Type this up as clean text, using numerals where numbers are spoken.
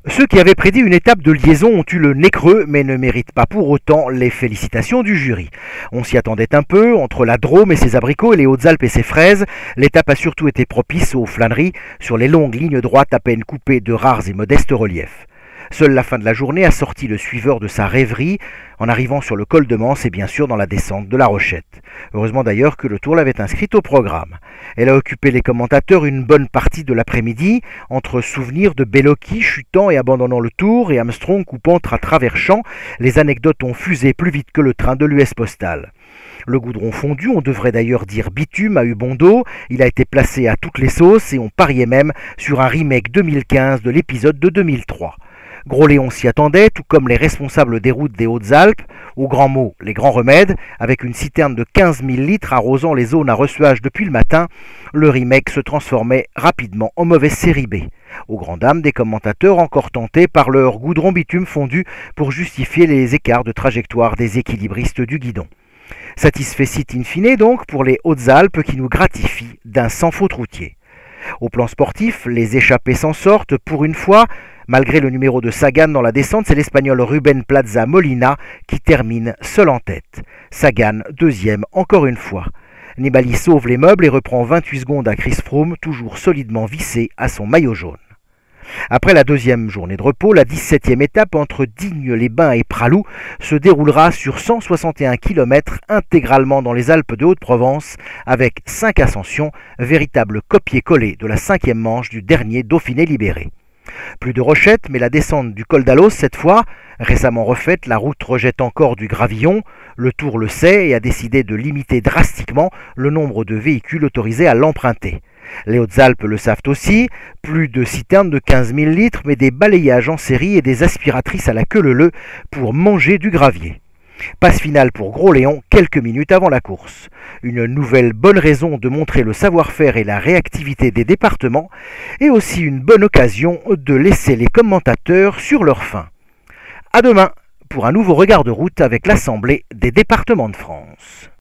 Ceux qui avaient prédit une étape de liaison ont eu le nez creux, mais ne méritent pas pour autant les félicitations du jury. On s'y attendait un peu, entre la Drôme et ses abricots et les Hautes-Alpes et ses fraises, l'étape a surtout été propice aux flâneries sur les longues lignes droites à peine coupées de rares et modestes reliefs. Seule la fin de la journée a sorti le suiveur de sa rêverie en arrivant sur le col de Manse et bien sûr dans la descente de la Rochette. Heureusement d'ailleurs que le Tour l'avait inscrite au programme. Elle a occupé les commentateurs une bonne partie de l'après-midi entre souvenirs de Bellocchi chutant et abandonnant le Tour et Armstrong coupant à travers champs. Les anecdotes ont fusé plus vite que le train de l'US Postal. Le goudron fondu, on devrait d'ailleurs dire bitume, a eu bon dos. Il a été placé à toutes les sauces et on pariait même sur un remake 2015 de l'épisode de 2003. Gros-Léon s'y attendait, tout comme les responsables des routes des Hautes-Alpes, au grand mot, les grands remèdes, avec une citerne de 15 000 litres arrosant les zones à ressuage depuis le matin, le remake se transformait rapidement en mauvaise série B, aux grandes dames des commentateurs encore tentés par leur goudron bitume fondu pour justifier les écarts de trajectoire des équilibristes du guidon. Satisfecit in fine donc pour les Hautes-Alpes qui nous gratifient d'un sans faute routier. Au plan sportif, les échappés s'en sortent pour une fois. Malgré le numéro de Sagan dans la descente, c'est l'Espagnol Rubén Plaza Molina qui termine seul en tête. Sagan, deuxième encore une fois. Nibali sauve les meubles et reprend 28 secondes à Chris Froome, toujours solidement vissé à son maillot jaune. Après la deuxième journée de repos, la 17e étape entre Digne-les-Bains et Pralou se déroulera sur 161 km intégralement dans les Alpes de Haute-Provence avec 5 ascensions, véritable copier-coller de la 5e manche du dernier Dauphiné libéré. Plus de rochettes, mais la descente du col d'Alos cette fois, récemment refaite, la route rejette encore du gravillon. Le Tour le sait et a décidé de limiter drastiquement le nombre de véhicules autorisés à l'emprunter. Les Hautes-Alpes le savent aussi, plus de citernes de 15 000 litres, mais des balayages en série et des aspiratrices à la queue leu-leu pour manger du gravier. Passe finale pour Gros-Léon quelques minutes avant la course. Une nouvelle bonne raison de montrer le savoir-faire et la réactivité des départements, et aussi une bonne occasion de laisser les commentateurs sur leur faim. À demain pour un nouveau regard de route avec l'Assemblée des départements de France.